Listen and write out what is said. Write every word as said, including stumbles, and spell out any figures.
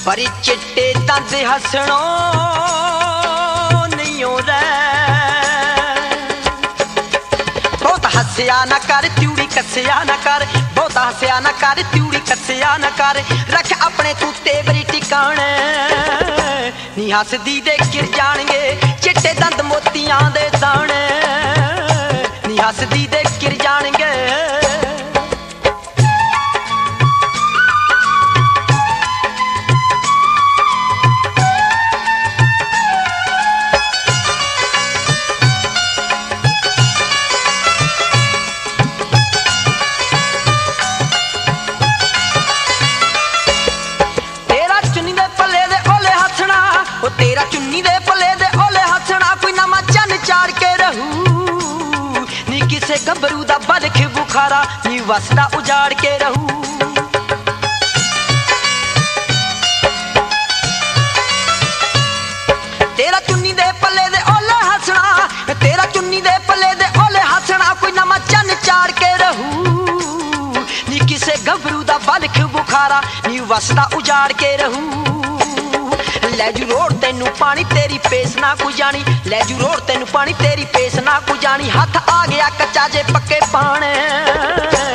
पर चिट्टे दंद हसणों नहीं हो बहुत हसया न कर त्यूड़ी कसिया न कर बहुत हसया न कर त्यूड़ी कसिया न कर रख अपने तू तेवरी टिकाने नी हसदी दे गिर जाणगे चिट्टे दंद मोतियां दे दाने नी हसदी दे गिर जाणगे तेरा चुन्नी दे पले दे ओले हसना कोई नवा चन चार के रहू नी किसे गबरू दा बलख बुखारा नी वसदा उजाड़ के रहू तेरा चुन्नी दे पले दे ओले हसना तेरा चुन्नी दे पले दे ओले हसना कोई नवा चन चार के रहू नी किसे गबरू दा बलख बुखारा नी वसदा उजाड़ के रहू लैजू रोड तेनू पानी तेरी पेस ना को जानी लैजू रोड तेनू पानी तेरी पेस ना को जानी हाथ आ गया कच्चा जे पक्के पाने